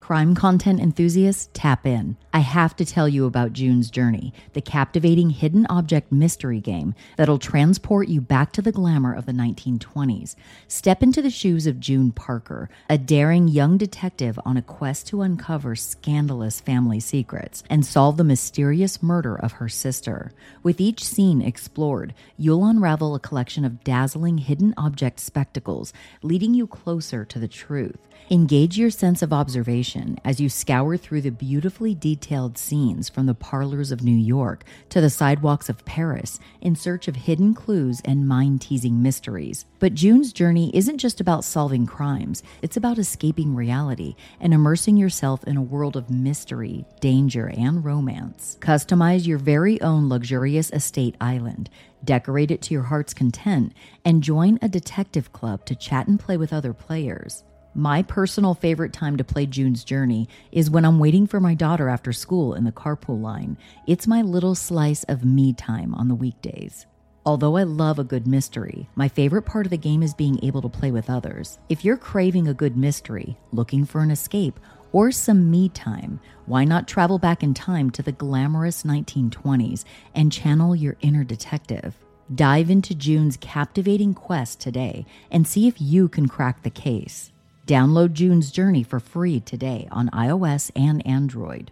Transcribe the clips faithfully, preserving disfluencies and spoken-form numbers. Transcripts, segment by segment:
Crime content enthusiasts, tap in. I have to tell you about June's Journey, the captivating hidden object mystery game that'll transport you back to the glamour of the nineteen twenties. Step into the shoes of June Parker, a daring young detective on a quest to uncover scandalous family secrets and solve the mysterious murder of her sister. With each scene explored, you'll unravel a collection of dazzling hidden object spectacles, leading you closer to the truth. Engage your sense of observation as you scour through the beautifully detailed scenes from the parlors of New York to the sidewalks of Paris in search of hidden clues and mind-teasing mysteries. But June's Journey isn't just about solving crimes, it's about escaping reality and immersing yourself in a world of mystery, danger, and romance. Customize your very own luxurious estate island, decorate it to your heart's content, and join a detective club to chat and play with other players. My personal favorite time to play June's Journey is when I'm waiting for my daughter after school in the carpool line. It's my little slice of me time on the weekdays. Although I love a good mystery, my favorite part of the game is being able to play with others. If you're craving a good mystery, looking for an escape, or some me time, why not travel back in time to the glamorous nineteen twenties and channel your inner detective? Dive into June's captivating quest today and see if you can crack the case. Download June's Journey for free today on iOS and Android.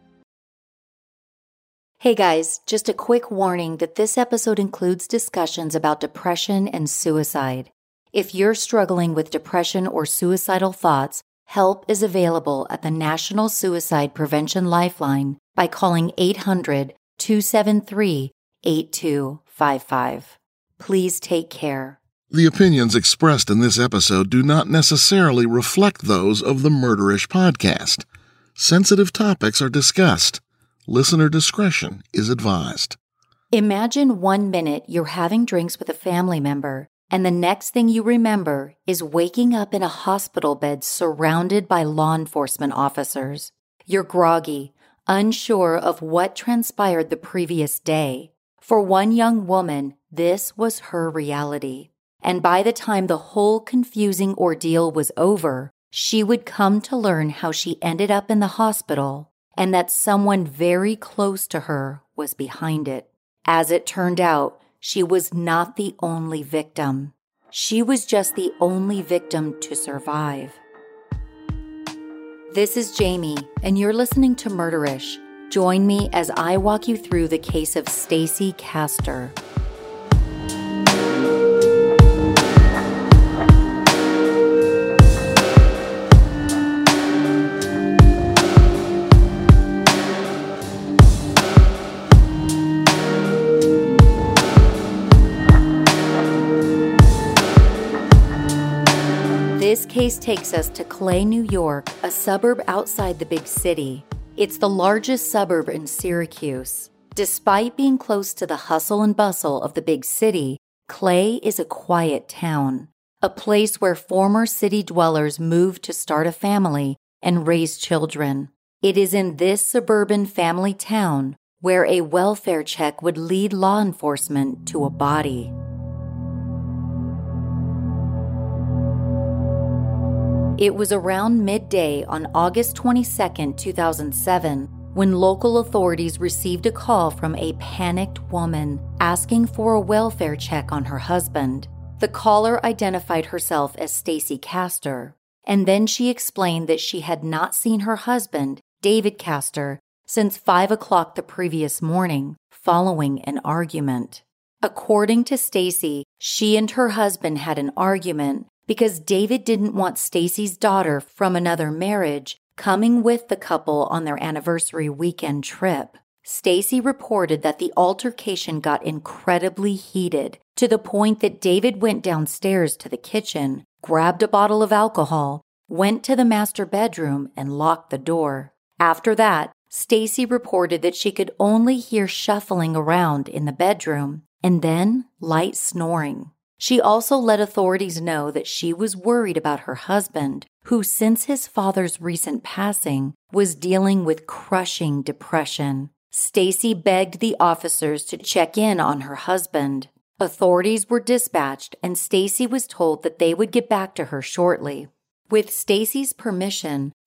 Hey guys, just a quick warning that this episode includes discussions about depression and suicide. If you're struggling with depression or suicidal thoughts, help is available at the National Suicide Prevention Lifeline by calling eight hundred, two seven three, eight two five five. Please take care. The opinions expressed in this episode do not necessarily reflect those of the Murderish podcast. Sensitive topics are discussed. Listener discretion is advised. Imagine one minute you're having drinks with a family member, and the next thing you remember is waking up in a hospital bed surrounded by law enforcement officers. You're groggy, unsure of what transpired the previous day. For one young woman, this was her reality. And by the time the whole confusing ordeal was over, she would come to learn how she ended up in the hospital and that someone very close to her was behind it. As it turned out, she was not the only victim. She was just the only victim to survive. This is Jamie, and you're listening to Murderish. Join me as I walk you through the case of Stacey Castor. This case takes us to Clay, New York, a suburb outside the big city. It's the largest suburb in Syracuse. Despite being close to the hustle and bustle of the big city, Clay is a quiet town, a place where former city dwellers moved to start a family and raise children. It is in this suburban family town where a welfare check would lead law enforcement to a body. It was around midday on August twenty-second, two thousand seven, when local authorities received a call from a panicked woman asking for a welfare check on her husband. The caller identified herself as Stacey Castor, and then she explained that she had not seen her husband, David Castor, since five o'clock the previous morning, following an argument. According to Stacey, she and her husband had an argument because David didn't want Stacey's daughter from another marriage coming with the couple on their anniversary weekend trip. Stacey reported that the altercation got incredibly heated to the point that David went downstairs to the kitchen, grabbed a bottle of alcohol, went to the master bedroom, and locked the door. After that, Stacey reported that she could only hear shuffling around in the bedroom and then light snoring. She also let authorities know that she was worried about her husband, who since his father's recent passing was dealing with crushing depression. Stacey begged the officers to check in on her husband. Authorities were dispatched and Stacey was told that they would get back to her shortly. With Stacey's permission,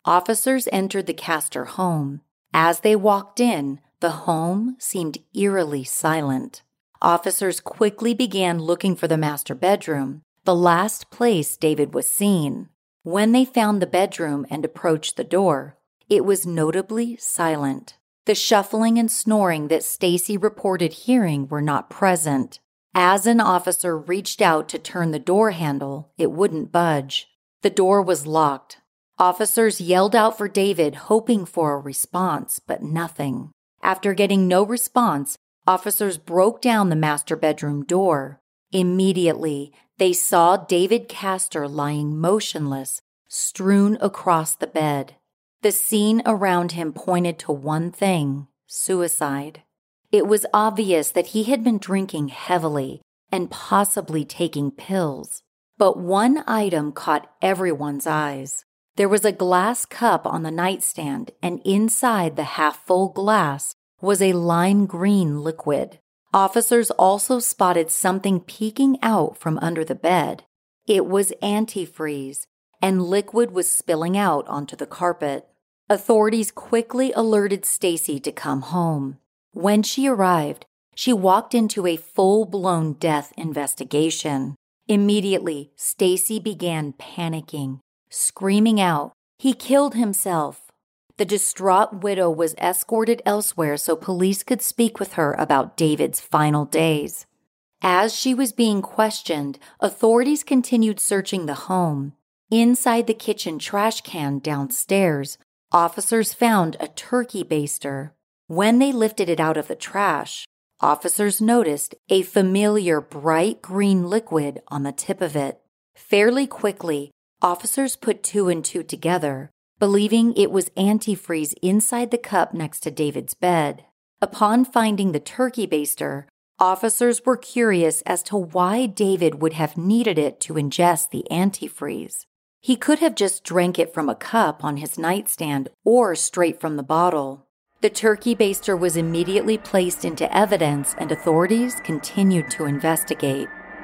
officers entered the Castor home. As they walked in, the home seemed eerily silent. Officers quickly began looking for the master bedroom, the last place David was seen. When they found the bedroom and approached the door, it was notably silent. The shuffling and snoring that Stacy reported hearing were not present. As an officer reached out to turn the door handle, it wouldn't budge. The door was locked. Officers yelled out for David, hoping for a response, but nothing. After getting no response, officers broke down the master bedroom door. Immediately, they saw David Castor lying motionless, strewn across the bed. The scene around him pointed to one thing: suicide. It was obvious that he had been drinking heavily and possibly taking pills. But one item caught everyone's eyes. There was a glass cup on the nightstand, and inside the half-full glass was a lime green liquid. Officers also spotted something peeking out from under the bed. It was antifreeze, and liquid was spilling out onto the carpet. Authorities quickly alerted Stacy to come home. When she arrived, she walked into a full-blown death investigation. Immediately, Stacy began panicking, screaming out, "He killed himself." The distraught widow was escorted elsewhere so police could speak with her about David's final days. As she was being questioned, authorities continued searching the home. Inside the kitchen trash can downstairs, officers found a turkey baster. When they lifted it out of the trash, officers noticed a familiar bright green liquid on the tip of it. Fairly quickly, officers put two and two together, believing it was antifreeze inside the cup next to David's bed. Upon finding the turkey baster, officers were curious as to why David would have needed it to ingest the antifreeze. He could have just drank it from a cup on his nightstand or straight from the bottle. The turkey baster was immediately placed into evidence, and authorities continued to investigate.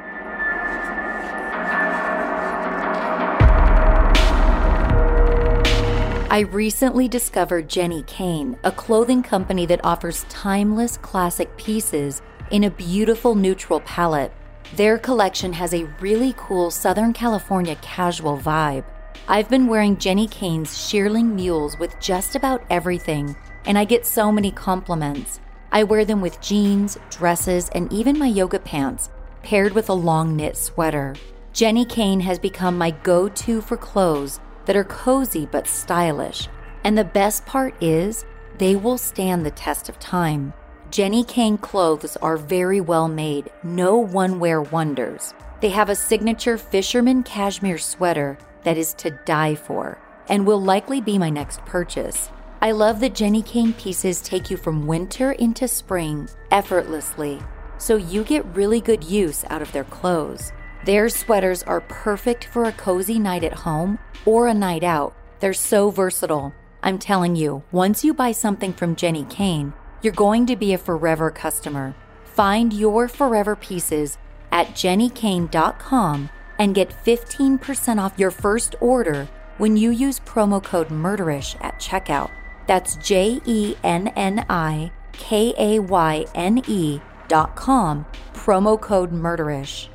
I recently discovered Jenni Kayne, a clothing company that offers timeless classic pieces in a beautiful neutral palette. Their collection has a really cool Southern California casual vibe. I've been wearing Jenni Kayne's shearling mules with just about everything, and I get so many compliments. I wear them with jeans, dresses, and even my yoga pants, paired with a long knit sweater. Jenni Kayne has become my go-to for clothes that are cozy but stylish. And the best part is, they will stand the test of time. Jenni Kayne clothes are very well made, no one-wear wonders. They have a signature fisherman cashmere sweater that is to die for, and will likely be my next purchase. I love that Jenni Kayne pieces take you from winter into spring effortlessly, so you get really good use out of their clothes. Their sweaters are perfect for a cozy night at home or a night out. They're so versatile. I'm telling you, once you buy something from Jenni Kayne, you're going to be a forever customer. Find your forever pieces at jenni kayne dot com and get fifteen percent off your first order when you use promo code MURDERISH at checkout. That's J E N N I K A Y N E dot com, promo code MURDERISH.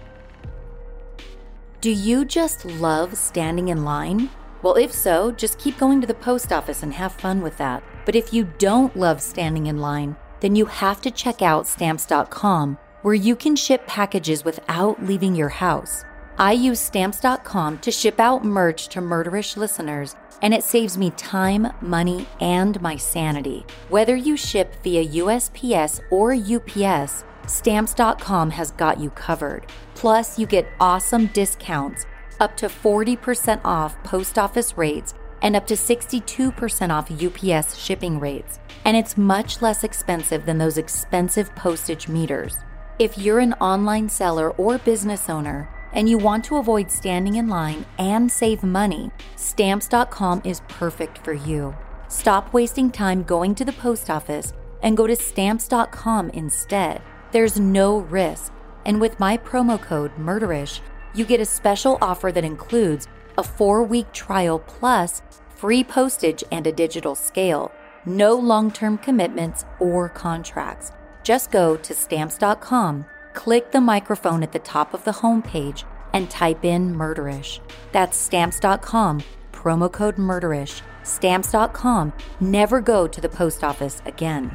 Do you just love standing in line? Well, if so, just keep going to the post office and have fun with that. But if you don't love standing in line, then you have to check out stamps dot com, where you can ship packages without leaving your house. I use stamps dot com to ship out merch to Murderish listeners, and it saves me time, money, and my sanity. Whether you ship via U S P S or U P S, stamps dot com has got you covered. Plus, you get awesome discounts, up to forty percent off post office rates and up to sixty-two percent off U P S shipping rates. And it's much less expensive than those expensive postage meters. If you're an online seller or business owner and you want to avoid standing in line and save money, stamps dot com is perfect for you. Stop wasting time going to the post office and go to stamps dot com instead. There's no risk. And with my promo code MURDERISH, you get a special offer that includes a four-week trial plus free postage and a digital scale. No long-term commitments or contracts. Just go to Stamps dot com, click the microphone at the top of the homepage, and type in Murderish. That's Stamps dot com, promo code Murderish. Stamps dot com. Never go to the post office again.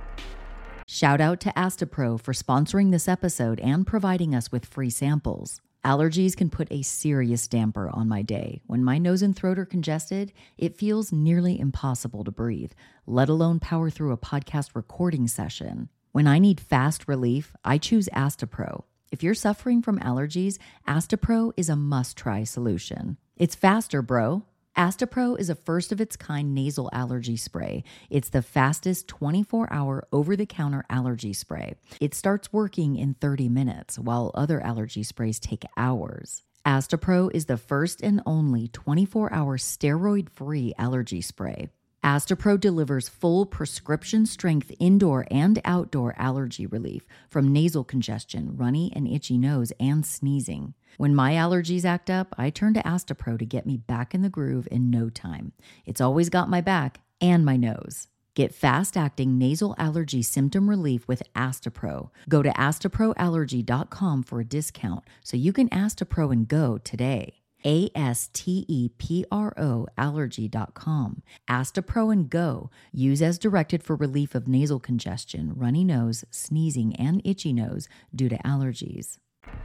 Shout out to Astapro for sponsoring this episode and providing us with free samples. Allergies can put a serious damper on my day. When my nose and throat are congested, it feels nearly impossible to breathe, let alone power through a podcast recording session. When I need fast relief, I choose Astapro. If you're suffering from allergies, Astapro is a must-try solution. It's faster, bro. Astapro is a first-of-its-kind nasal allergy spray. It's the fastest twenty-four hour over-the-counter allergy spray. It starts working in thirty minutes, while other allergy sprays take hours. Astapro is the first and only twenty-four hour steroid-free allergy spray. Astapro delivers full prescription-strength indoor and outdoor allergy relief from nasal congestion, runny and itchy nose, and sneezing. When my allergies act up, I turn to Astapro to get me back in the groove in no time. It's always got my back and my nose. Get fast-acting nasal allergy symptom relief with Astapro. Go to astapro allergy dot com for a discount so you can Astapro and go today. A S T E P R O allergy dot com. Astapro and Go. Use as directed for relief of nasal congestion, runny nose, sneezing, and itchy nose due to allergies.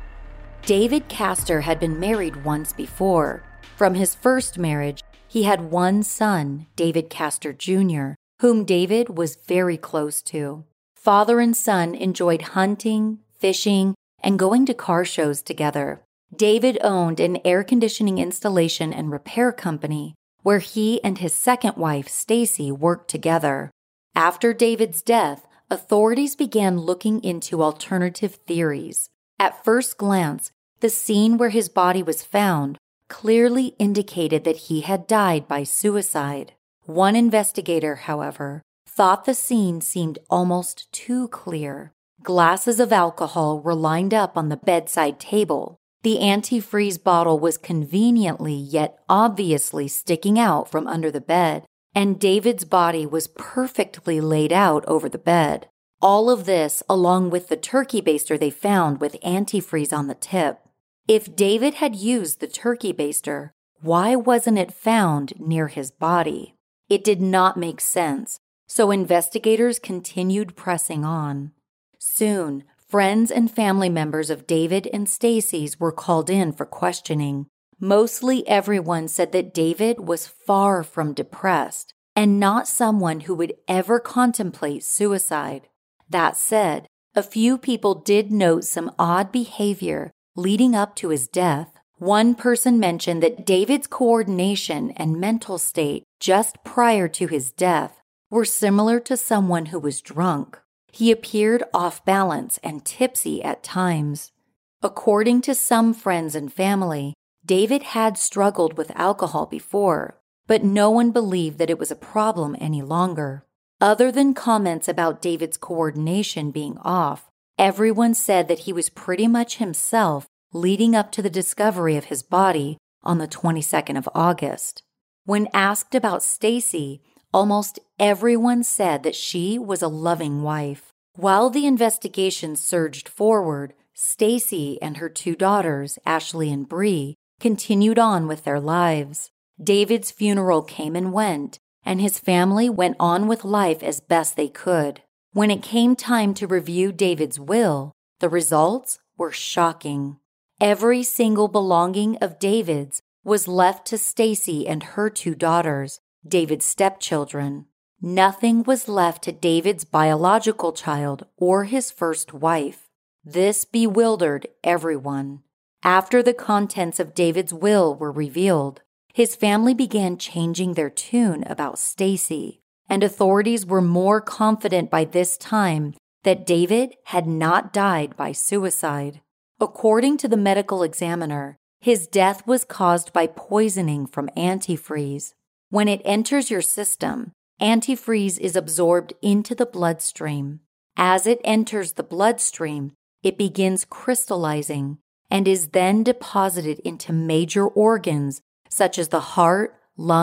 David Castor had been married once before. From his first marriage, he had one son, David Castor Junior, whom David was very close to. Father and son enjoyed hunting, fishing, and going to car shows together. David owned an air conditioning installation and repair company where he and his second wife, Stacy, worked together. After David's death, authorities began looking into alternative theories. At first glance, the scene where his body was found clearly indicated that he had died by suicide. One investigator, however, thought the scene seemed almost too clear. Glasses of alcohol were lined up on the bedside table. The antifreeze bottle was conveniently yet obviously sticking out from under the bed, and David's body was perfectly laid out over the bed. All of this along with the turkey baster they found with antifreeze on the tip. If David had used the turkey baster, why wasn't it found near his body? It did not make sense, so investigators continued pressing on. Soon, friends and family members of David and Stacy's were called in for questioning. Mostly everyone said that David was far from depressed and not someone who would ever contemplate suicide. That said, a few people did note some odd behavior leading up to his death. One person mentioned that David's coordination and mental state just prior to his death were similar to someone who was drunk. He appeared off balance and tipsy at times. According to some friends and family, David had struggled with alcohol before, but no one believed that it was a problem any longer. Other than comments about David's coordination being off, everyone said that he was pretty much himself leading up to the discovery of his body on the twenty-second of August. When asked about Stacy, almost everyone said that she was a loving wife. While the investigation surged forward, Stacy and her two daughters, Ashley and Bree, continued on with their lives. David's funeral came and went, and his family went on with life as best they could. When it came time to review David's will, the results were shocking. Every single belonging of David's was left to Stacy and her two daughters, David's stepchildren. Nothing was left to David's biological child or his first wife. This bewildered everyone. After the contents of David's will were revealed, his family began changing their tune about Stacy, and authorities were more confident by this time that David had not died by suicide. According to the medical examiner, his death was caused by poisoning from antifreeze. When it enters your system, antifreeze is absorbed into the bloodstream. As it enters the bloodstream, it begins crystallizing and is then deposited into major organs such as the heart, lungs,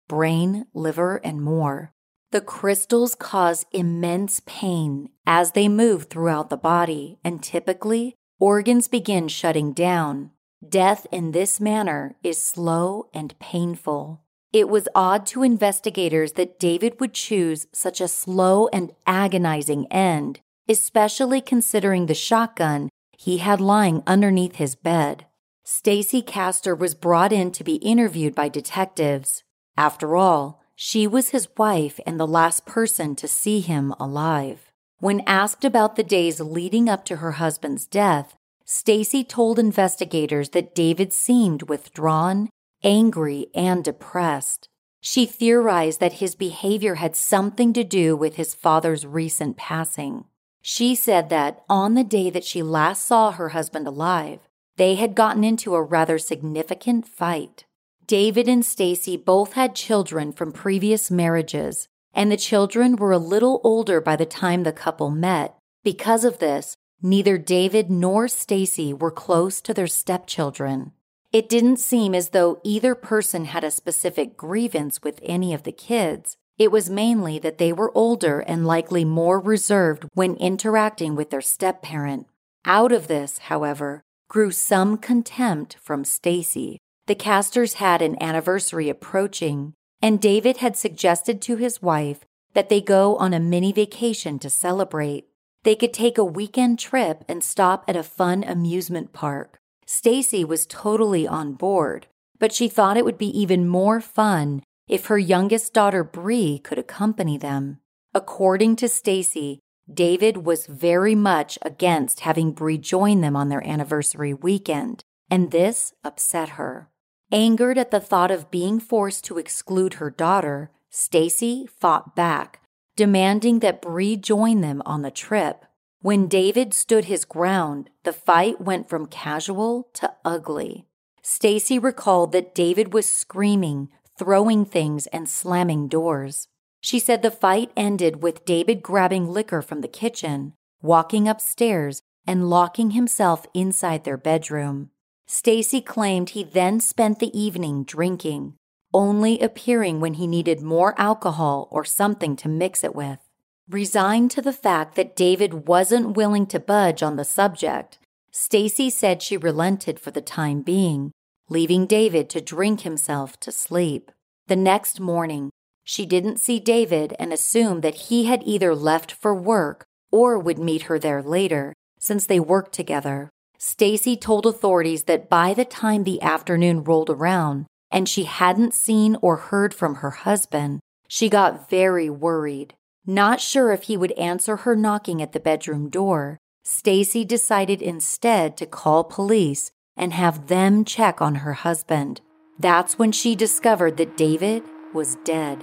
brain, liver, and more. The crystals cause immense pain as they move throughout the body, and typically, organs begin shutting down. Death in this manner is slow and painful. It was odd to investigators that David would choose such a slow and agonizing end, especially considering the shotgun he had lying underneath his bed. Stacy Castor was brought in to be interviewed by detectives. After all, she was his wife and the last person to see him alive. When asked about the days leading up to her husband's death, Stacy told investigators that David seemed withdrawn, angry, and depressed. She theorized that his behavior had something to do with his father's recent passing. She said that on the day that she last saw her husband alive, they had gotten into a rather significant fight. David and Stacy both had children from previous marriages, and the children were a little older by the time the couple met. Because of this, neither David nor Stacy were close to their stepchildren. It didn't seem as though either person had a specific grievance with any of the kids. It was mainly that they were older and likely more reserved when interacting with their step-parent. Out of this, however, grew some contempt from Stacy. The Castors had an anniversary approaching, and David had suggested to his wife that they go on a mini vacation to celebrate. They could take a weekend trip and stop at a fun amusement park. Stacy was totally on board, but she thought it would be even more fun if her youngest daughter Bree could accompany them. According to Stacy, David was very much against having Bree join them on their anniversary weekend, and this upset her. Angered at the thought of being forced to exclude her daughter, Stacy fought back, demanding that Bree join them on the trip. When David stood his ground, the fight went from casual to ugly. Stacy recalled that David was screaming, throwing things, and slamming doors. She said the fight ended with David grabbing liquor from the kitchen, walking upstairs, and locking himself inside their bedroom. Stacy claimed he then spent the evening drinking, only appearing when he needed more alcohol or something to mix it with. Resigned to the fact that David wasn't willing to budge on the subject, Stacy said she relented for the time being, leaving David to drink himself to sleep. The next morning, she didn't see David and assumed that he had either left for work or would meet her there later, since they worked together. Stacy told authorities that by the time the afternoon rolled around and she hadn't seen or heard from her husband, she got very worried. Not sure if he would answer her knocking at the bedroom door, Stacy decided instead to call police and have them check on her husband. That's when she discovered that David was dead.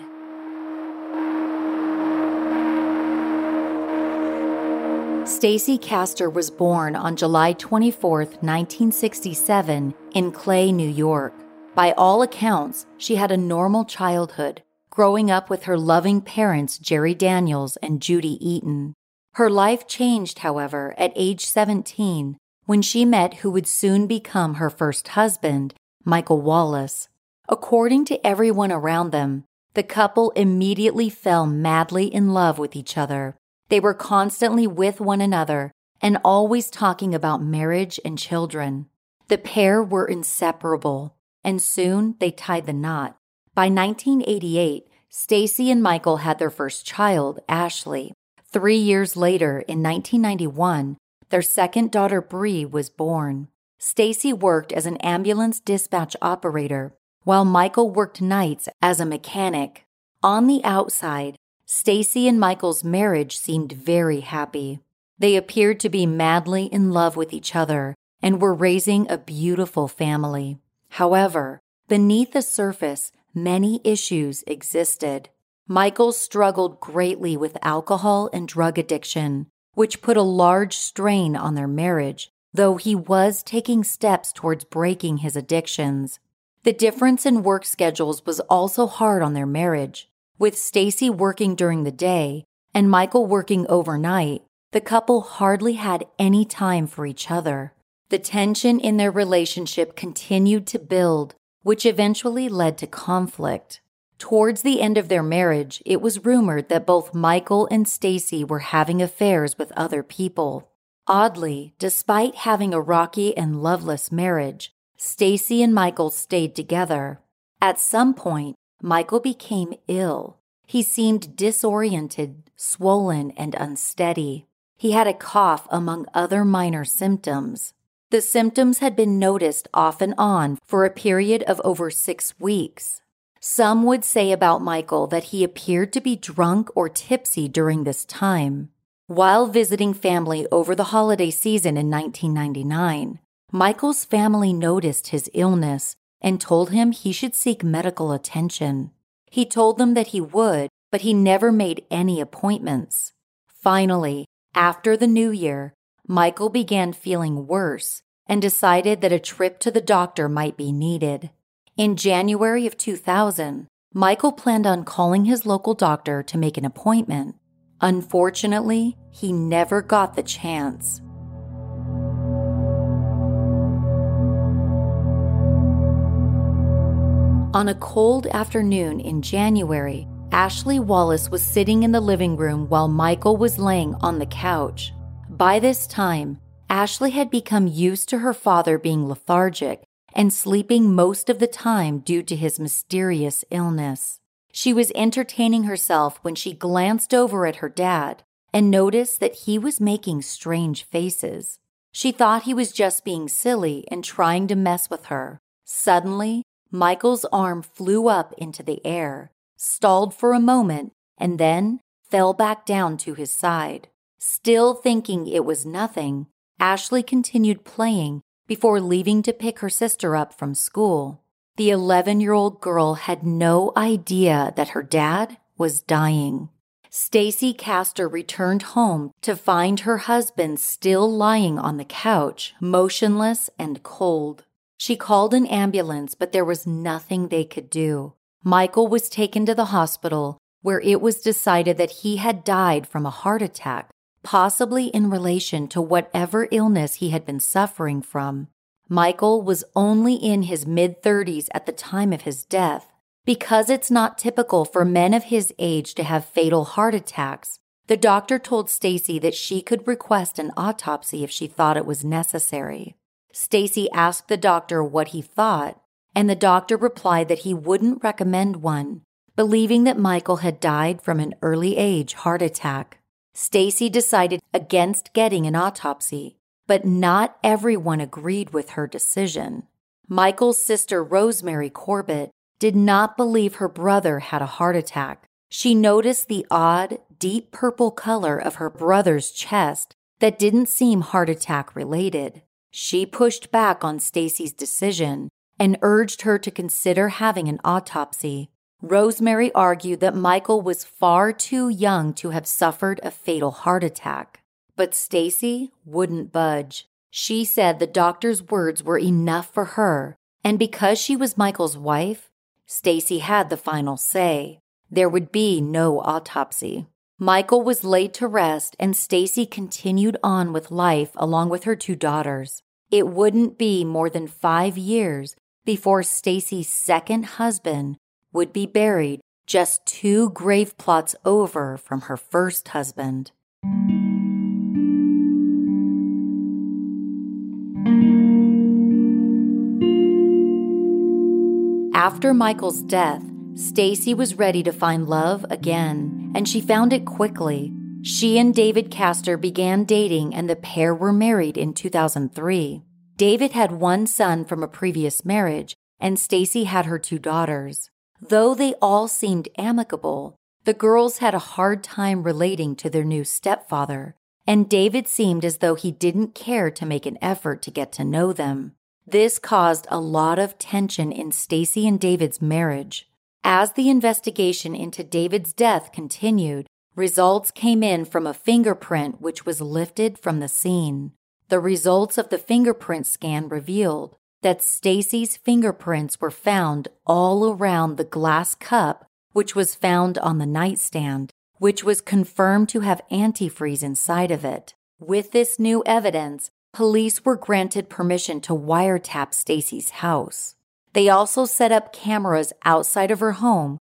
Stacy Castor was born on July twenty-fourth, nineteen sixty-seven, in Clay, New York. By all accounts, she had a normal childhood, growing up with her loving parents Jerry Daniels and Judy Eaton. Her life changed, however, at age seventeen, when she met who would soon become her first husband, Michael Wallace. According to everyone around them, the couple immediately fell madly in love with each other. They were constantly with one another and always talking about marriage and children. The pair were inseparable, and soon they tied the knot. By nineteen eighty-eight, Stacy and Michael had their first child, Ashley. Three years later, in nineteen ninety-one, their second daughter, Bree, was born. Stacy worked as an ambulance dispatch operator, while Michael worked nights as a mechanic. On the outside, Stacy and Michael's marriage seemed very happy. They appeared to be madly in love with each other and were raising a beautiful family. However, beneath the surface, many issues existed. Michael struggled greatly with alcohol and drug addiction, which put a large strain on their marriage, though he was taking steps towards breaking his addictions. The difference in work schedules was also hard on their marriage. With Stacy working during the day and Michael working overnight, the couple hardly had any time for each other. The tension in their relationship continued to build, which eventually led to conflict. Towards the end of their marriage, it was rumored that both Michael and Stacy were having affairs with other people. Oddly, despite having a rocky and loveless marriage, Stacy and Michael stayed together. At some point, Michael became ill. He seemed disoriented, swollen, and unsteady. He had a cough among other minor symptoms. The symptoms had been noticed off and on for a period of over six weeks. Some would say about Michael that he appeared to be drunk or tipsy during this time. While visiting family over the holiday season in nineteen ninety-nine, Michael's family noticed his illness and told him he should seek medical attention. He told them that he would, but he never made any appointments. Finally, after the new year, Michael began feeling worse and decided that a trip to the doctor might be needed. In January of two thousand, Michael planned on calling his local doctor to make an appointment. Unfortunately, he never got the chance. On a cold afternoon in January, Ashley Wallace was sitting in the living room while Michael was laying on the couch. By this time, Ashley had become used to her father being lethargic and sleeping most of the time due to his mysterious illness. She was entertaining herself when she glanced over at her dad and noticed that he was making strange faces. She thought he was just being silly and trying to mess with her. Suddenly, Michael's arm flew up into the air, stalled for a moment, and then fell back down to his side. Still thinking it was nothing, Ashley continued playing before leaving to pick her sister up from school. The eleven-year-old girl had no idea that her dad was dying. Stacy Castor returned home to find her husband still lying on the couch, motionless and cold. She called an ambulance, but there was nothing they could do. Michael was taken to the hospital, where it was decided that he had died from a heart attack, possibly in relation to whatever illness he had been suffering from. Michael was only in his mid-thirties at the time of his death. Because it's not typical for men of his age to have fatal heart attacks, the doctor told Stacy that she could request an autopsy if she thought it was necessary. Stacy asked the doctor what he thought, and the doctor replied that he wouldn't recommend one, believing that Michael had died from an early age heart attack. Stacy decided against getting an autopsy, but not everyone agreed with her decision. Michael's sister, Rosemary Corbett, did not believe her brother had a heart attack. She noticed the odd, deep purple color of her brother's chest that didn't seem heart attack related. She pushed back on Stacy's decision and urged her to consider having an autopsy. Rosemary argued that Michael was far too young to have suffered a fatal heart attack. But Stacy wouldn't budge. She said the doctor's words were enough for her, and because she was Michael's wife, Stacy had the final say. There would be no autopsy. Michael was laid to rest, and Stacy continued on with life along with her two daughters. It wouldn't be more than five years before Stacy's second husband would be buried just two grave plots over from her first husband. After Michael's death, Stacy was ready to find love again, and she found it quickly. She and David Castor began dating, and the pair were married in two thousand three. David had one son from a previous marriage, and Stacy had her two daughters. Though they all seemed amicable, the girls had a hard time relating to their new stepfather, and David seemed as though he didn't care to make an effort to get to know them. This caused a lot of tension in Stacy and David's marriage. As the investigation into David's death continued, results came in from a fingerprint which was lifted from the scene. The results of the fingerprint scan revealed that Stacy's fingerprints were found all around the glass cup which was found on the nightstand, which was confirmed to have antifreeze inside of it. With this new evidence, police were granted permission to wiretap Stacy's house. They also set up cameras outside of her home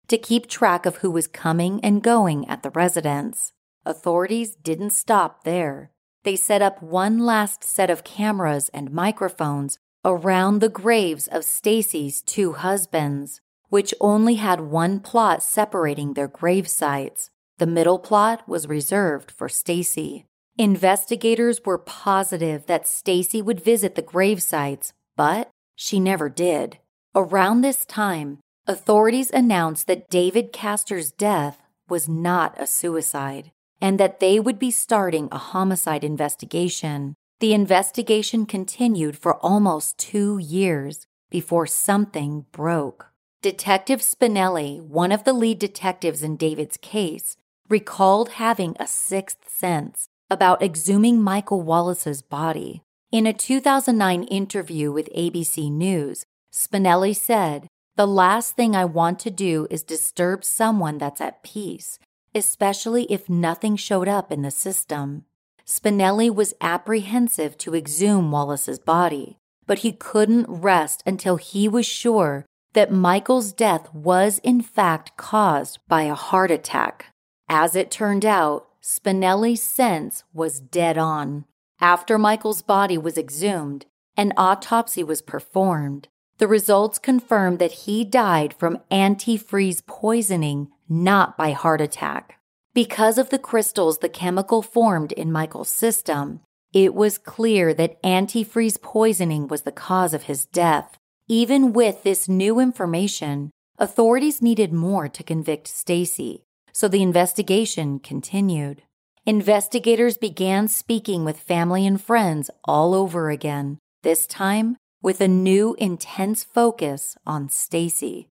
to keep track of who was coming and going at the residence. Authorities didn't stop there. They set up one last set of cameras and microphones around the graves of Stacy's two husbands, which only had one plot separating their grave sites. The middle plot was reserved for Stacy. Investigators were positive that Stacy would visit the grave sites, but she never did. Around this time, authorities announced that David Castor's death was not a suicide, and that they would be starting a homicide investigation. The investigation continued for almost two years before something broke. Detective Spinelli, one of the lead detectives in David's case, recalled having a sixth sense about exhuming Michael Wallace's body. In a two thousand nine interview with A B C News, Spinelli said, "The last thing I want to do is disturb someone that's at peace, especially if nothing showed up in the system." Spinelli was apprehensive to exhume Wallace's body, but he couldn't rest until he was sure that Michael's death was in fact caused by a heart attack. As it turned out, Spinelli's sense was dead on. After Michael's body was exhumed, an autopsy was performed. The results confirmed that he died from antifreeze poisoning, not by heart attack. Because of the crystals the chemical formed in Michael's system, it was clear that antifreeze poisoning was the cause of his death. Even with this new information, authorities needed more to convict Stacy, so the investigation continued. Investigators began speaking with family and friends all over again, this time with a new intense focus on Stacy.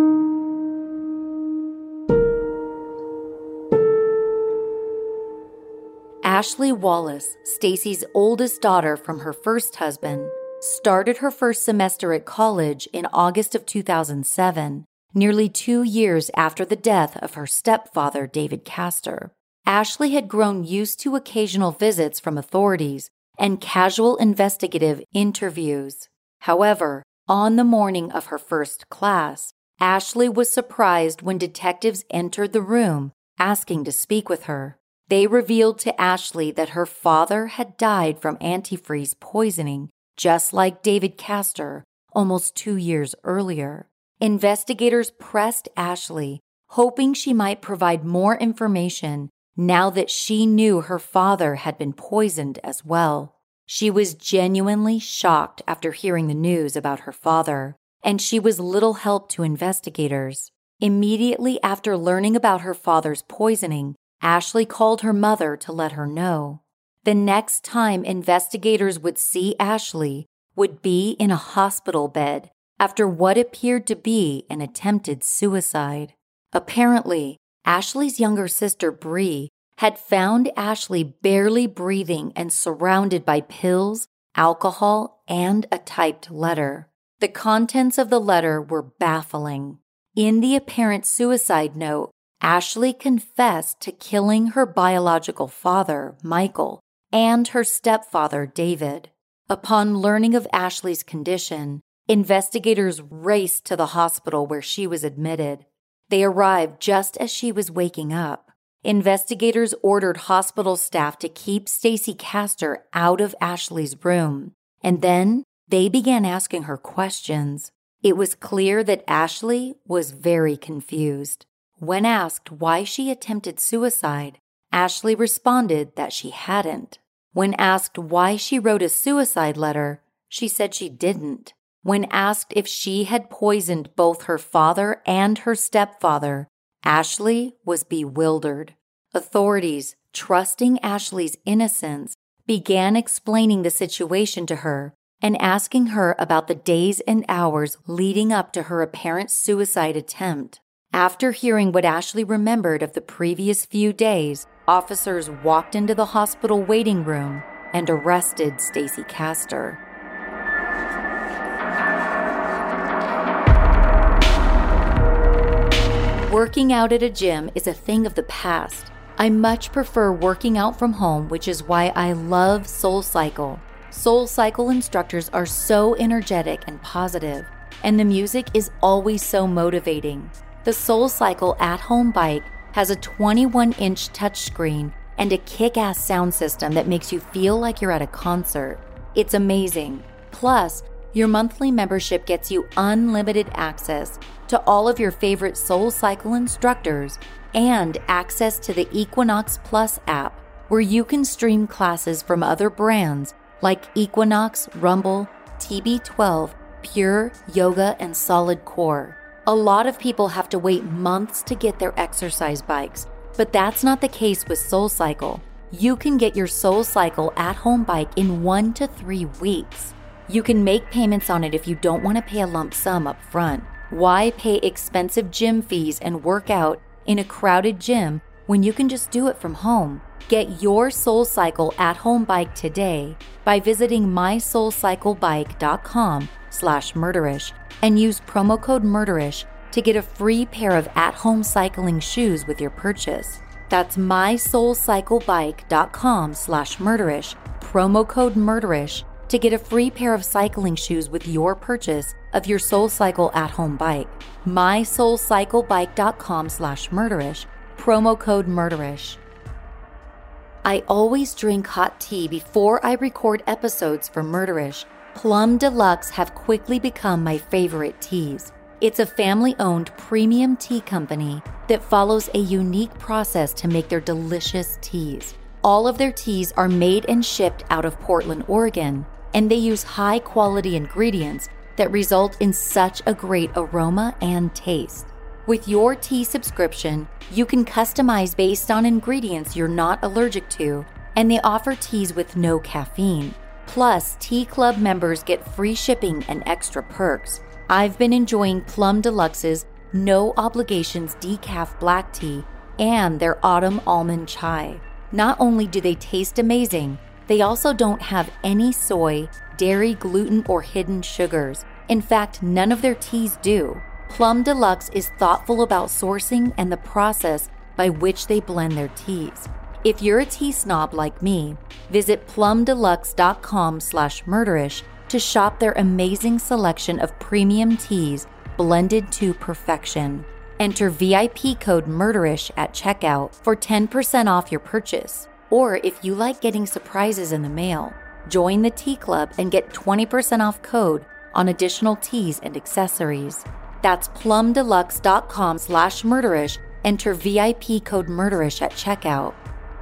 Ashley Wallace, Stacy's oldest daughter from her first husband, started her first semester at college in August of two thousand seven, nearly two years after the death of her stepfather, David Castor. Ashley had grown used to occasional visits from authorities and casual investigative interviews. However, on the morning of her first class, Ashley was surprised when detectives entered the room asking to speak with her. They revealed to Ashley that her father had died from antifreeze poisoning, just like David Castor, almost two years earlier. Investigators pressed Ashley, hoping she might provide more information now that she knew her father had been poisoned as well. She was genuinely shocked after hearing the news about her father, and she was little help to investigators. Immediately after learning about her father's poisoning, Ashley called her mother to let her know. The next time investigators would see Ashley would be in a hospital bed after what appeared to be an attempted suicide. Apparently, Ashley's younger sister, Bree, had found Ashley barely breathing and surrounded by pills, alcohol, and a typed letter. The contents of the letter were baffling. In the apparent suicide note, Ashley confessed to killing her biological father, Michael, and her stepfather, David. Upon learning of Ashley's condition, investigators raced to the hospital where she was admitted. They arrived just as she was waking up. Investigators ordered hospital staff to keep Stacy Castor out of Ashley's room, and then they began asking her questions. It was clear that Ashley was very confused. When asked why she attempted suicide, Ashley responded that she hadn't. When asked why she wrote a suicide letter, she said she didn't. When asked if she had poisoned both her father and her stepfather, Ashley was bewildered. Authorities, trusting Ashley's innocence, began explaining the situation to her and asking her about the days and hours leading up to her apparent suicide attempt. After hearing what Ashley remembered of the previous few days, officers walked into the hospital waiting room and arrested Stacy Castor. Working out at a gym is a thing of the past. I much prefer working out from home, which is why I love SoulCycle. SoulCycle instructors are so energetic and positive, and the music is always so motivating. The SoulCycle at-home bike has a twenty-one inch touchscreen and a kick-ass sound system that makes you feel like you're at a concert. It's amazing. Plus, your monthly membership gets you unlimited access to all of your favorite SoulCycle instructors and access to the Equinox Plus app, where you can stream classes from other brands like Equinox, Rumble, T B twelve, Pure, Yoga, and Solid Core. A lot of people have to wait months to get their exercise bikes, but that's not the case with SoulCycle. You can get your SoulCycle at-home bike in one to three weeks. You can make payments on it if you don't want to pay a lump sum up front. Why pay expensive gym fees and work out in a crowded gym when you can just do it from home? Get your SoulCycle at-home bike today by visiting mysoulcyclebike.com slash murderish and use promo code murderish to get a free pair of at-home cycling shoes with your purchase. That's mysoulcyclebike.com slash murderish, promo code murderish, to get a free pair of cycling shoes with your purchase of your SoulCycle at-home bike. mysoulcyclebike.com slash murderish, promo code murderish. I always drink hot tea before I record episodes for Murderish. Plum Deluxe have quickly become my favorite teas. It's a family-owned premium tea company that follows a unique process to make their delicious teas. All of their teas are made and shipped out of Portland, Oregon, and they use high-quality ingredients that result in such a great aroma and taste. With your tea subscription, you can customize based on ingredients you're not allergic to, and they offer teas with no caffeine. Plus, Tea Club members get free shipping and extra perks. I've been enjoying Plum Deluxe's no obligations decaf black tea and their autumn almond chai. Not only do they taste amazing, they also don't have any soy, dairy, gluten, or hidden sugars. In fact, none of their teas do. Plum Deluxe is thoughtful about sourcing and the process by which they blend their teas. If you're a tea snob like me, visit plumdeluxe.com slash murderish to shop their amazing selection of premium teas blended to perfection. Enter V I P code murderish at checkout for ten percent off your purchase. Or if you like getting surprises in the mail, join the Tea Club and get twenty percent off code on additional teas and accessories. That's plumdeluxe.com slash murderish. Enter V I P code murderish at checkout.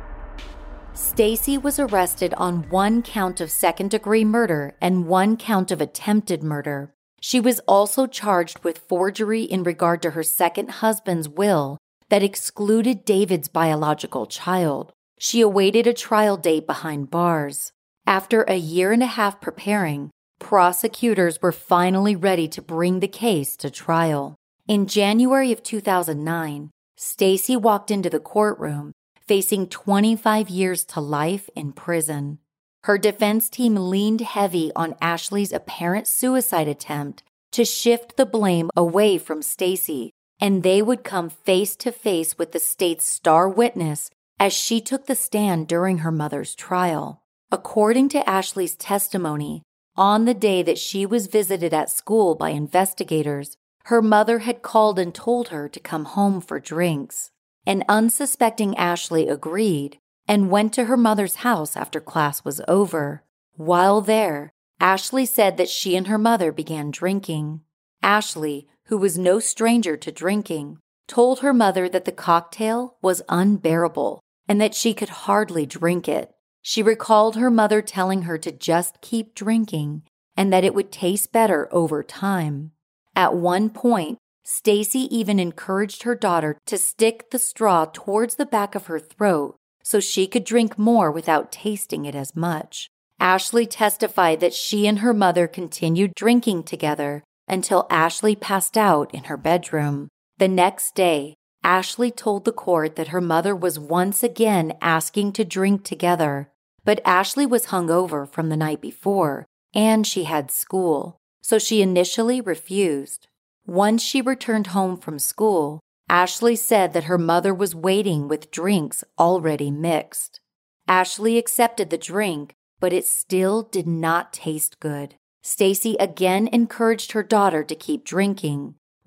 Stacy was arrested on one count of second-degree murder and one count of attempted murder. She was also charged with forgery in regard to her second husband's will that excluded David's biological child. She awaited a trial date behind bars. After a year and a half preparing, prosecutors were finally ready to bring the case to trial. In January of two thousand nine, Stacy walked into the courtroom facing twenty-five years to life in prison. Her defense team leaned heavy on Ashley's apparent suicide attempt to shift the blame away from Stacy, and they would come face to face with the state's star witness as she took the stand during her mother's trial. According to Ashley's testimony, on the day that she was visited at school by investigators, her mother had called and told her to come home for drinks. An unsuspecting Ashley agreed and went to her mother's house after class was over. While there, Ashley said that she and her mother began drinking. Ashley, who was no stranger to drinking, told her mother that the cocktail was unbearable and that she could hardly drink it. She recalled her mother telling her to just keep drinking and that it would taste better over time. At one point, Stacy even encouraged her daughter to stick the straw towards the back of her throat so she could drink more without tasting it as much. Ashley testified that she and her mother continued drinking together until Ashley passed out in her bedroom. The next day, Ashley told the court that her mother was once again asking to drink together, but Ashley was hungover from the night before, and she had school, so she initially refused. Once she returned home from school, Ashley said that her mother was waiting with drinks already mixed. Ashley accepted the drink, but it still did not taste good. Stacy again encouraged her daughter to keep drinking,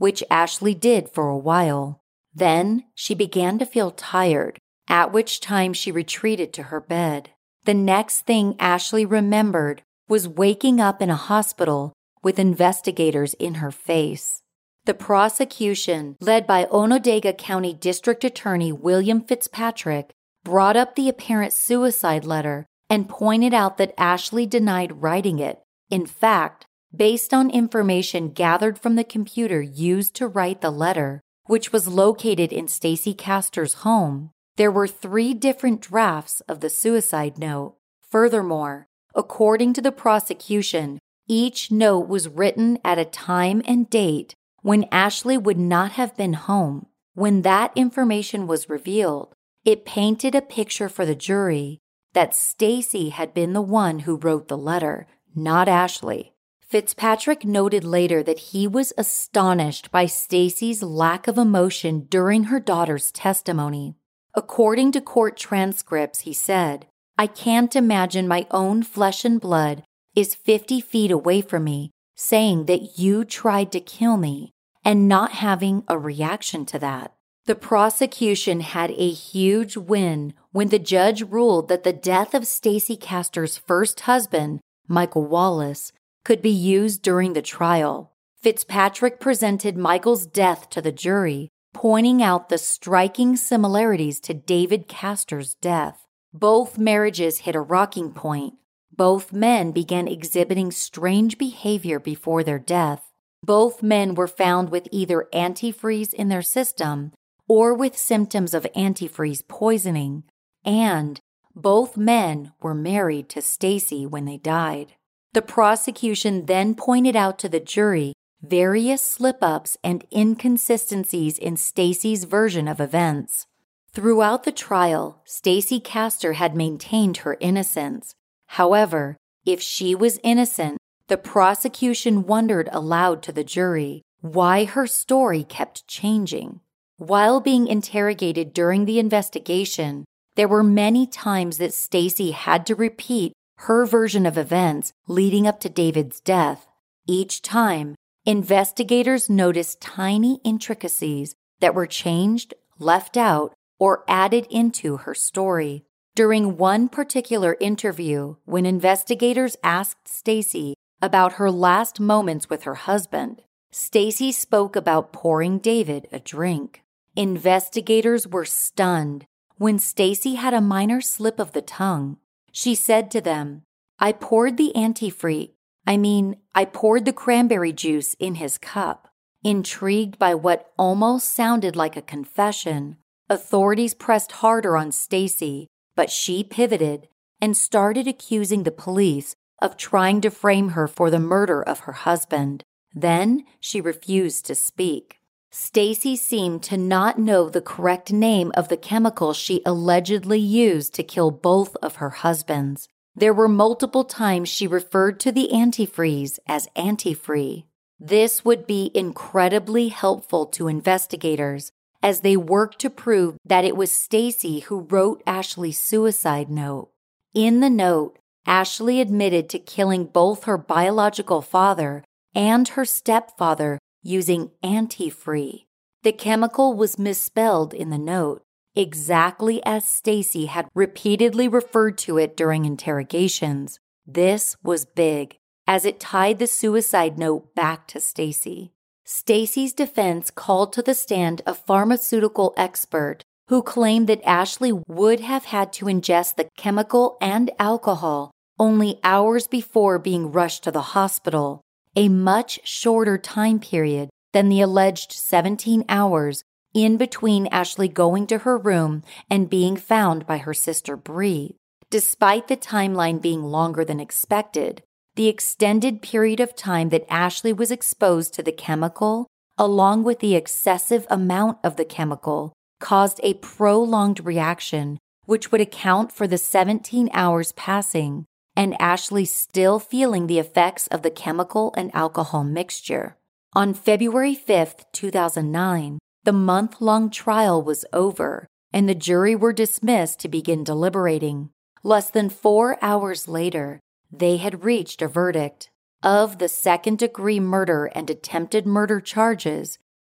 which Ashley did for a while. Then she began to feel tired, at which time she retreated to her bed. The next thing Ashley remembered was waking up in a hospital with investigators in her face. The prosecution, led by Onondaga County District Attorney William Fitzpatrick, brought up the apparent suicide letter and pointed out that Ashley denied writing it. In fact, based on information gathered from the computer used to write the letter, which was located in Stacey Castor's home, there were three different drafts of the suicide note. Furthermore, according to the prosecution, each note was written at a time and date when Ashley would not have been home. When that information was revealed, it painted a picture for the jury that Stacey had been the one who wrote the letter, not Ashley. Fitzpatrick noted later that he was astonished by Stacey's lack of emotion during her daughter's testimony. According to court transcripts, he said, "I can't imagine my own flesh and blood is fifty feet away from me saying that you tried to kill me and not having a reaction to that." The prosecution had a huge win when the judge ruled that the death of Stacey Castor's first husband, Michael Wallace, could be used during the trial. Fitzpatrick presented Michael's death to the jury, pointing out the striking similarities to David Castor's death. Both marriages hit a rocking point. Both men began exhibiting strange behavior before their death. Both men were found with either antifreeze in their system or with symptoms of antifreeze poisoning, and both men were married to Stacey when they died. The prosecution then pointed out to the jury various slip-ups and inconsistencies in Stacey's version of events. Throughout the trial, Stacey Castor had maintained her innocence. However, if she was innocent, the prosecution wondered aloud to the jury why her story kept changing. While being interrogated during the investigation, there were many times that Stacey had to repeat her version of events leading up to David's death. Each time, investigators noticed tiny intricacies that were changed, left out, or added into her story. During one particular interview, when investigators asked Stacey about her last moments with her husband, Stacey spoke about pouring David a drink. Investigators were stunned when Stacey had a minor slip of the tongue. She said to them, "I poured the antifreeze, I mean, I poured the cranberry juice in his cup." Intrigued by what almost sounded like a confession, authorities pressed harder on Stacey, but she pivoted and started accusing the police of trying to frame her for the murder of her husband. Then she refused to speak. Stacey seemed to not know the correct name of the chemical she allegedly used to kill both of her husbands. There were multiple times she referred to the antifreeze as antifree. This would be incredibly helpful to investigators as they worked to prove that it was Stacey who wrote Ashley's suicide note. In the note, Ashley admitted to killing both her biological father and her stepfather using antifree. The chemical was misspelled in the note, exactly as Stacey had repeatedly referred to it during interrogations. This was big, as it tied the suicide note back to Stacey. Stacey's defense called to the stand a pharmaceutical expert who claimed that Ashley would have had to ingest the chemical and alcohol only hours before being rushed to the hospital, a much shorter time period than the alleged seventeen hours in between Ashley going to her room and being found by her sister Bree. Despite the timeline being longer than expected, the extended period of time that Ashley was exposed to the chemical, along with the excessive amount of the chemical, caused a prolonged reaction, which would account for the seventeen hours passing and Ashley still feeling the effects of the chemical and alcohol mixture. On February fifth, two thousand nine, the month-long trial was over, and the jury were dismissed to begin deliberating. Less than four hours later, they had reached a verdict. Of the second-degree murder and attempted murder charges,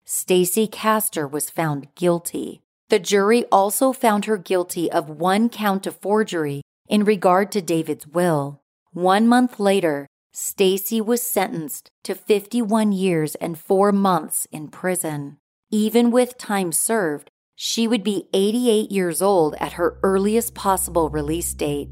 Stacy Castor was found guilty. The jury also found her guilty of one count of forgery in regard to David's will. One month later, Stacy was sentenced to fifty-one years and four months in prison. Even with time served, she would be eighty-eight years old at her earliest possible release date.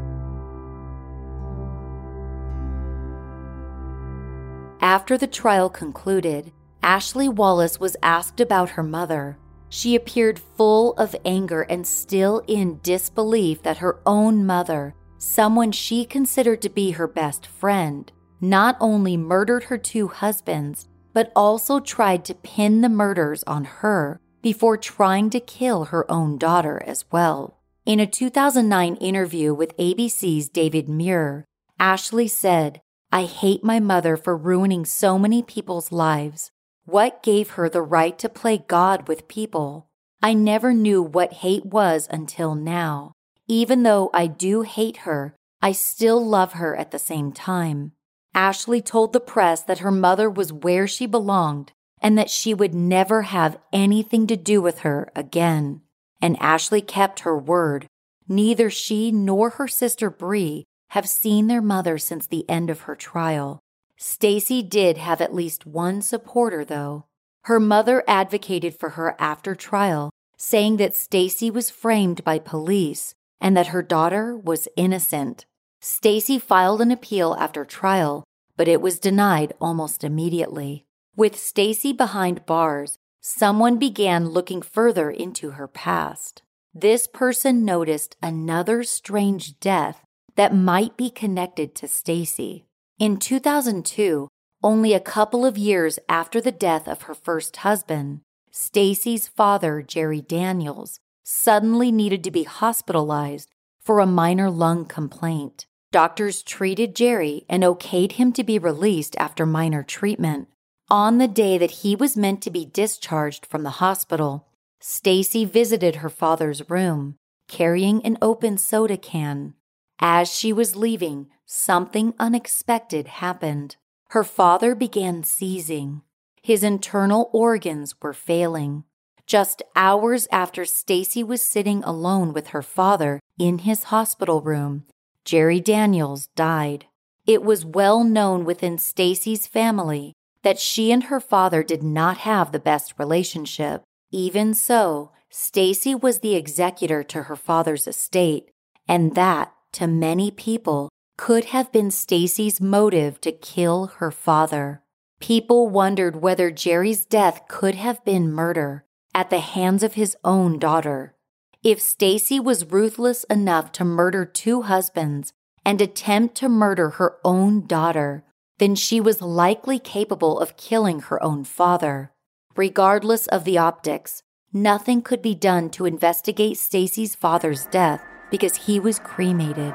After the trial concluded, Ashley Wallace was asked about her mother. She appeared full of anger and still in disbelief that her own mother, someone she considered to be her best friend, not only murdered her two husbands, but also tried to pin the murders on her before trying to kill her own daughter as well. In a two thousand nine interview with A B C's David Muir, Ashley said, "I hate my mother for ruining so many people's lives. What gave her the right to play God with people? I never knew what hate was until now. Even though I do hate her, I still love her at the same time." Ashley told the press that her mother was where she belonged and that she would never have anything to do with her again. And Ashley kept her word. Neither she nor her sister Bree have seen their mother since the end of her trial. Stacy did have at least one supporter, though. Her mother advocated for her after trial, saying that Stacy was framed by police and that her daughter was innocent. Stacy filed an appeal after trial, but it was denied almost immediately. With Stacy behind bars, someone began looking further into her past. This person noticed another strange death that might be connected to Stacy. In two thousand two, only a couple of years after the death of her first husband, Stacy's father, Jerry Daniels, suddenly needed to be hospitalized for a minor lung complaint. Doctors treated Jerry and okayed him to be released after minor treatment. On the day that he was meant to be discharged from the hospital, Stacy visited her father's room, carrying an open soda can. As she was leaving, something unexpected happened. Her father began seizing. His internal organs were failing. Just hours after Stacy was sitting alone with her father in his hospital room, Jerry Daniels died. It was well known within Stacy's family that she and her father did not have the best relationship. Even so, Stacy was the executor to her father's estate, and that, to many people, could have been Stacy's motive to kill her father. People wondered whether Jerry's death could have been murder at the hands of his own daughter. If Stacy was ruthless enough to murder two husbands and attempt to murder her own daughter, then she was likely capable of killing her own father. Regardless of the optics, nothing could be done to investigate Stacy's father's death because he was cremated.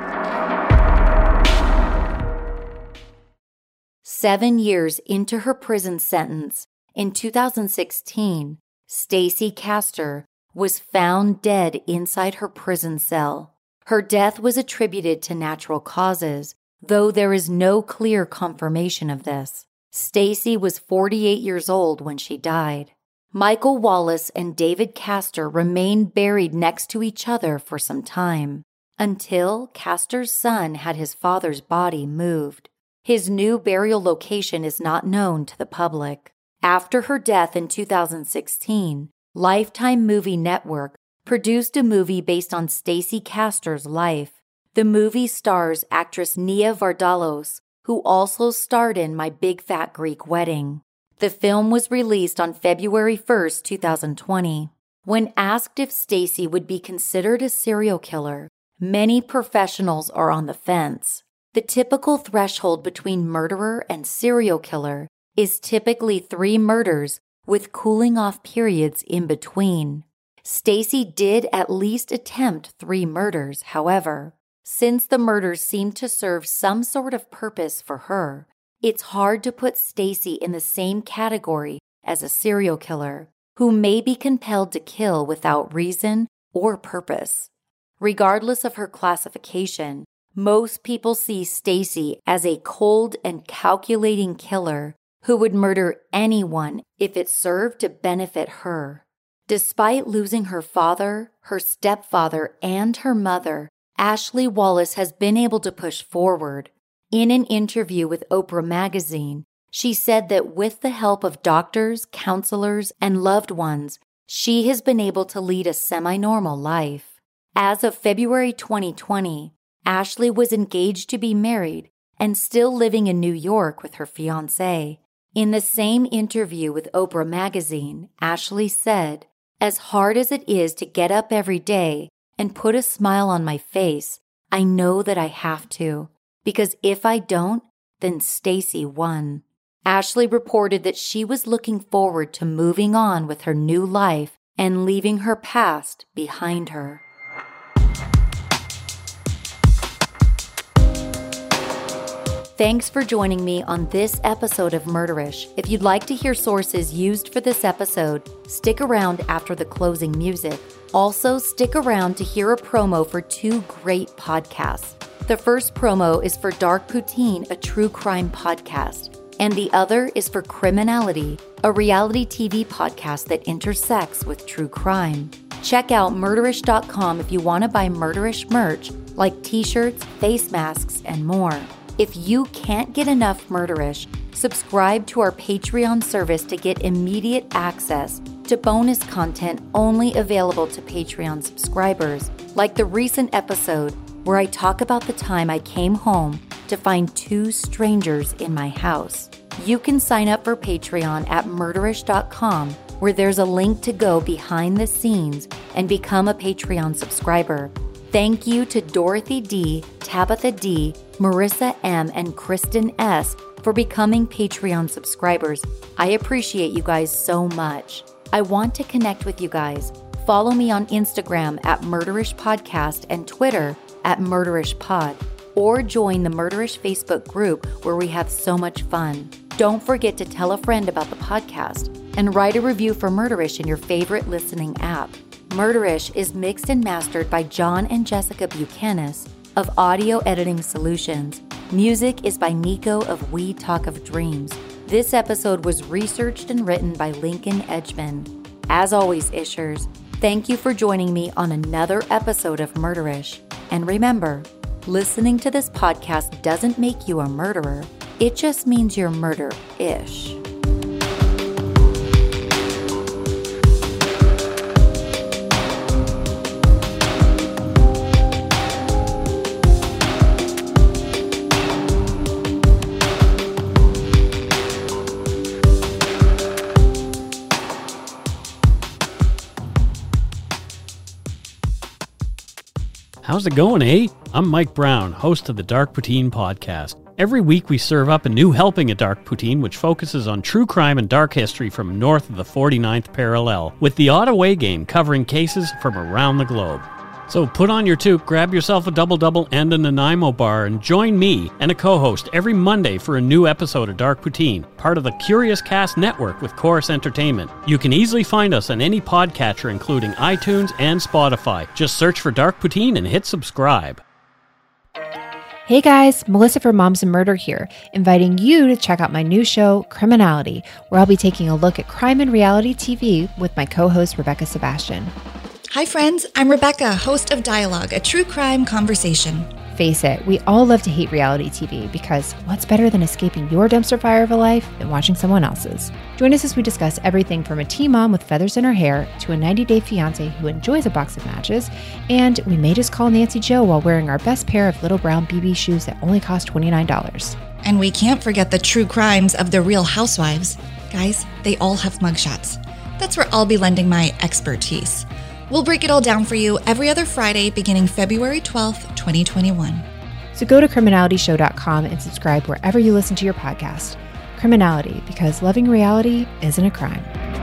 Seven years into her prison sentence, in two thousand sixteen, Stacy Castor was found dead inside her prison cell. Her death was attributed to natural causes, though there is no clear confirmation of this. Stacy was forty-eight years old when she died. Michael Wallace and David Castor remained buried next to each other for some time, until Castor's son had his father's body moved. His new burial location is not known to the public. After her death in two thousand sixteen, Lifetime Movie Network produced a movie based on Stacy Castor's life. The movie stars actress Nia Vardalos, who also starred in My Big Fat Greek Wedding. The film was released on February first, two thousand twenty. When asked if Stacy would be considered a serial killer, many professionals are on the fence. The typical threshold between murderer and serial killer is typically three murders with cooling-off periods in between. Stacy did at least attempt three murders, however. Since the murders seemed to serve some sort of purpose for her, it's hard to put Stacy in the same category as a serial killer who may be compelled to kill without reason or purpose. Regardless of her classification, most people see Stacy as a cold and calculating killer who would murder anyone if it served to benefit her. Despite losing her father, her stepfather, and her mother, Ashley Wallace has been able to push forward. In an interview with Oprah Magazine, she said that with the help of doctors, counselors, and loved ones, she has been able to lead a semi-normal life. As of February twenty twenty, Ashley was engaged to be married and still living in New York with her fiancé. In the same interview with Oprah Magazine, Ashley said, "As hard as it is to get up every day and put a smile on my face, I know that I have to, because if I don't, then Stacy won." Ashley reported that she was looking forward to moving on with her new life and leaving her past behind her. Thanks for joining me on this episode of Murderish. If you'd like to hear sources used for this episode, stick around after the closing music. Also, stick around to hear a promo for two great podcasts. The first promo is for Dark Poutine, a true crime podcast, and the other is for Criminality, a reality T V podcast that intersects with true crime. Check out murderish dot com if you want to buy Murderish merch like t-shirts, face masks, and more. If you can't get enough Murderish, subscribe to our Patreon service to get immediate access to bonus content only available to Patreon subscribers, like the recent episode where I talk about the time I came home to find two strangers in my house. You can sign up for Patreon at murderish dot com, where there's a link to go behind the scenes and become a Patreon subscriber. Thank you to Dorothy D, Tabitha D, Marissa M, and Kristen S for becoming Patreon subscribers. I appreciate you guys so much. I want to connect with you guys. Follow me on Instagram at Murderish Podcast and Twitter at Murderish Pod, or join the Murderish Facebook group where we have so much fun. Don't forget to tell a friend about the podcast and write a review for Murderish in your favorite listening app. Murderish is mixed and mastered by John and Jessica Buchanan of Audio Editing Solutions. Music is by Nico of We Talk of Dreams. This episode was researched and written by Lincoln Edgman. As always, Ishers, thank you for joining me on another episode of Murderish. And remember, listening to this podcast doesn't make you a murderer. It just means you're murder-ish. How's it going, eh? I'm Mike Brown, host of the Dark Poutine podcast. Every week we serve up a new helping of Dark Poutine, which focuses on true crime and dark history from north of the forty-ninth parallel, with the Odd Away game covering cases from around the globe. So put on your toque, grab yourself a double-double and a Nanaimo bar, and join me and a co-host every Monday for a new episode of Dark Poutine, part of the Curious Cast network with Chorus Entertainment. You can easily find us on any podcatcher, including iTunes and Spotify. Just search for Dark Poutine and hit subscribe. Hey guys, Melissa from Moms and Murder here, inviting you to check out my new show, Criminality, where I'll be taking a look at crime and reality T V with my co-host, Rebecca Sebastian. Hi friends, I'm Rebecca, host of Dialogue, a true crime conversation. Face it, we all love to hate reality T V because what's better than escaping your dumpster fire of a life than watching someone else's? Join us as we discuss everything from a teen mom with feathers in her hair to a ninety-day fiancé who enjoys a box of matches, and we may just call Nancy Joe while wearing our best pair of little brown B B shoes that only cost twenty-nine dollars. And we can't forget the true crimes of the Real Housewives. Guys, they all have mugshots. That's where I'll be lending my expertise. We'll break it all down for you every other Friday beginning February twelfth, twenty twenty-one. So go to criminality show dot com and subscribe wherever you listen to your podcast. Criminality, because loving reality isn't a crime.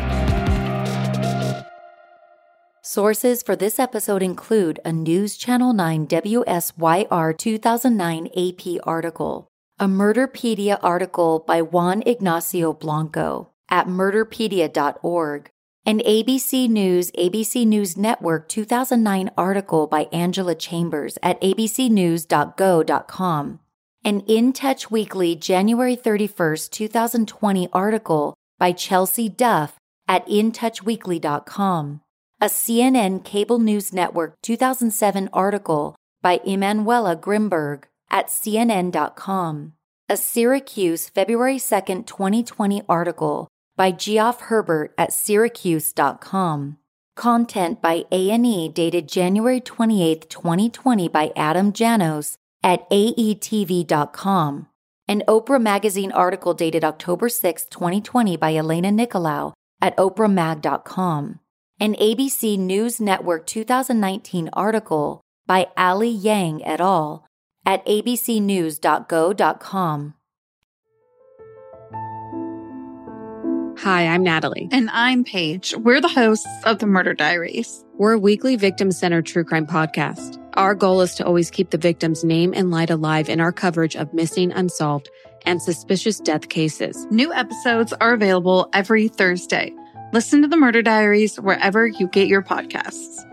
Sources for this episode include a News Channel nine W S Y R two thousand nine A P article, a Murderpedia article by Juan Ignacio Blanco at murderpedia dot org, an A B C News, A B C News Network two thousand nine article by Angela Chambers at a b c news dot go dot com, An In Touch Weekly January thirty-first, twenty twenty article by Chelsea Duff at in touch weekly dot com. A C N N Cable News Network two thousand seven article by Emanuela Grimberg at C N N dot com. A Syracuse February second, twenty twenty article by Geoff Herbert at syracuse dot com. Content by A and E dated January twenty-eighth, twenty twenty by Adam Janos at A E T V dot com. An Oprah Magazine article dated October sixth, twenty twenty by Elena Nicolau at oprah mag dot com. An A B C News Network two thousand nineteen article by Ali Yang et al. At a b c news dot go dot com. Hi, I'm Natalie. And I'm Paige. We're the hosts of The Murder Diaries. We're a weekly victim-centered true crime podcast. Our goal is to always keep the victim's name and light alive in our coverage of missing, unsolved, and suspicious death cases. New episodes are available every Thursday. Listen to The Murder Diaries wherever you get your podcasts.